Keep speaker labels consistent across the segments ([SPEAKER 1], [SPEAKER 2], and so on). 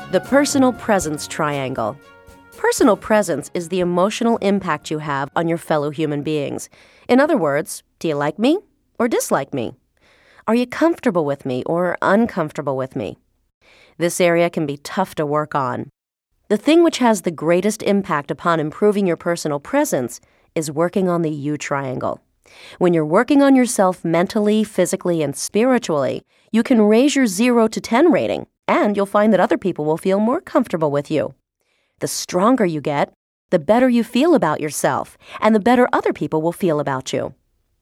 [SPEAKER 1] The personal presence triangle. Personal presence is the emotional impact you have on your fellow human beings. In other words, do you like me or dislike me? Are you comfortable with me or uncomfortable with me? This area can be tough to work on. The thing which has the greatest impact upon improving your personal presence is working on the U triangle. When you're working on yourself mentally, physically, and spiritually, you can raise your 0 to 10 rating, and you'll find that other people will feel more comfortable with you. The stronger you get, the better you feel about yourself, and the better other people will feel about you.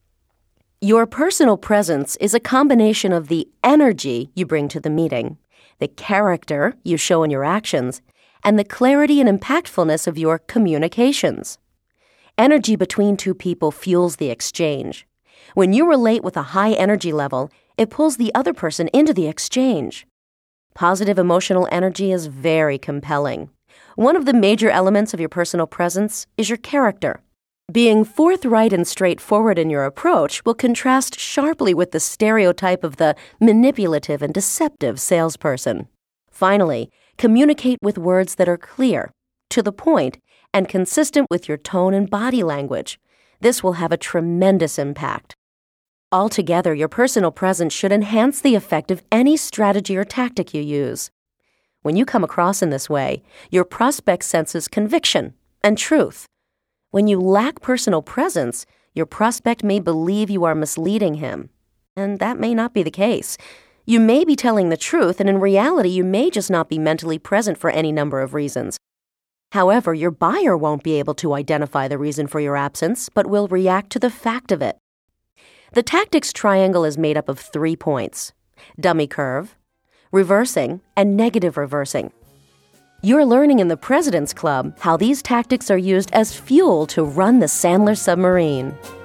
[SPEAKER 1] Your personal presence is a combination of the energy you bring to the meeting, the character you show in your actions, and the clarity and impactfulness of your communications. Energy between two people fuels the exchange. When you relate with a high energy level, it pulls the other person into the exchange. Positive emotional energy is very compelling. One of the major elements of your personal presence is your character. Being forthright and straightforward in your approach will contrast sharply with the stereotype of the manipulative and deceptive salesperson. Finally, communicate with words that are clear, to the point, and consistent with your tone and body language. This will have a tremendous impact. Altogether, your personal presence should enhance the effect of any strategy or tactic you use. When you come across in this way, your prospect senses conviction and truth. When you lack personal presence, your prospect may believe you are misleading him, and that may not be the case. You may be telling the truth, and in reality, you may just not be mentally present for any number of reasons. However, your buyer won't be able to identify the reason for your absence, but will react to the fact of it. The tactics triangle is made up of 3 points: dummy curve, reversing, and negative reversing. You're learning in the President's Club how these tactics are used as fuel to run the Sandler submarine.